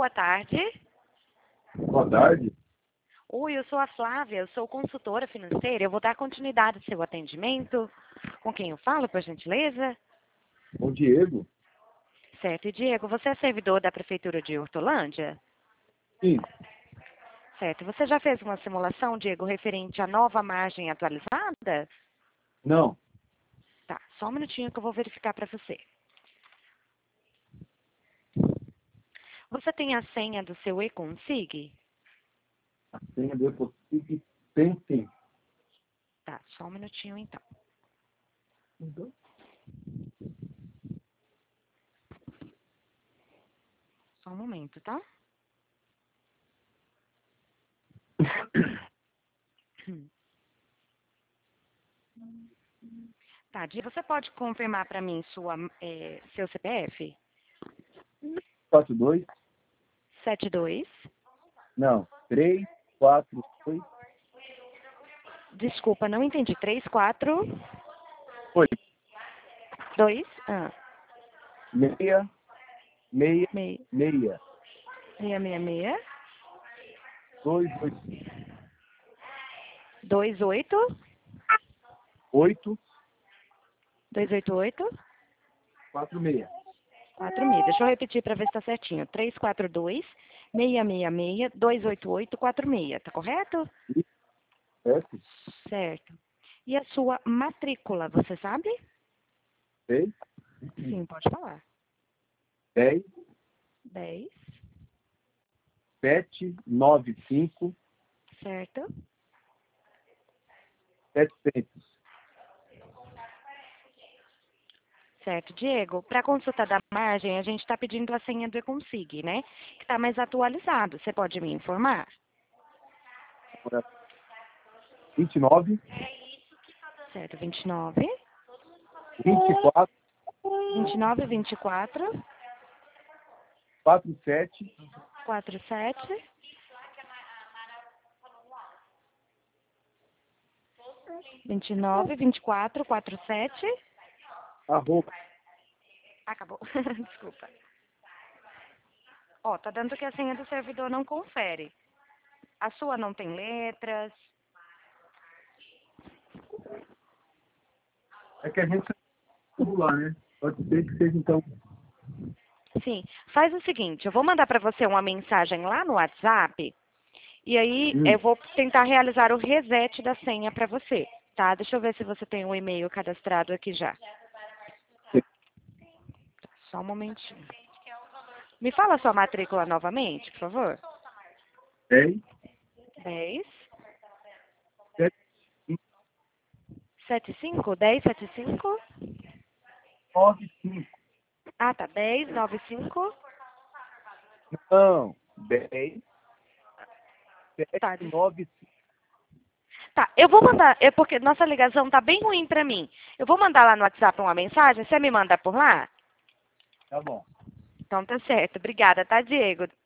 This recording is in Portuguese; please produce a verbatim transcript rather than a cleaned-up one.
boa tarde. Boa tarde. Oi, eu sou a Flávia, eu sou consultora financeira. Eu vou dar continuidade ao seu atendimento. Com quem eu falo, por gentileza? O Diego? Certo. E, Diego, você é servidor da Prefeitura de Hortolândia? Sim. Certo. Você já fez uma simulação, Diego, referente à nova margem atualizada? Não. Tá, só um minutinho que eu vou verificar para você. Você tem a senha do seu e-consig? A senha do EcoSig tem sim. Tá, só um minutinho então. Uhum. Só um momento, tá? Tá, Diego, você pode confirmar para mim sua, é, seu C P F? quatro dois? sete dois. Não. três, quatro, dois. Desculpa, não entendi. três, quatro, Oi. dois, ah, Meia, meia, meia, meia. meia, meia, meia, Dois, dois, dois, oito, oito, dois, oito, oito, quatro, meia. quatro, meia. Deixa eu repetir para ver se tá certinho. três, quatro, dois, seis, seis, seis, dois, oito, oito, quatro, meia. Tá correto? Certo? Certo. E a sua matrícula, você sabe? Seis, Sim, pode falar. dez, dez, sete, nove, cinco, certo? setecentos. Certo, Diego. Para consulta da margem, a gente está pedindo a senha do e-consig, né? Que está mais atualizado. Você pode me informar? vinte e nove, Certo, vinte e nove, vinte e quatro, vinte e nove, vinte e quatro, quarenta e sete, quarenta e sete, vinte e nove, vinte e quatro, quarenta e sete. arroba. Acabou. Desculpa. Ó, tá dando que a senha do servidor não confere. A sua não tem letras. É que a gente tudo lá, né? Pode ser que seja então. Sim. Faz o seguinte, eu vou mandar para você uma mensagem lá no WhatsApp e aí Hum. eu vou tentar realizar o reset da senha para você, tá? Deixa eu ver se você tem um e-mail cadastrado aqui já. Só um momentinho. Me fala a sua matrícula novamente, por favor. dez, dez, sete, setenta e cinco, dez, setenta e cinco. nove, cinco. Ah, tá. dez, noventa e cinco. Não. dez, Tá. sete, nove, cinco. Tá, eu vou mandar, é porque nossa ligação tá bem ruim pra mim. Eu vou mandar lá no WhatsApp uma mensagem, você me manda por lá? Tá bom. Então tá certo. Obrigada, tá, Diego?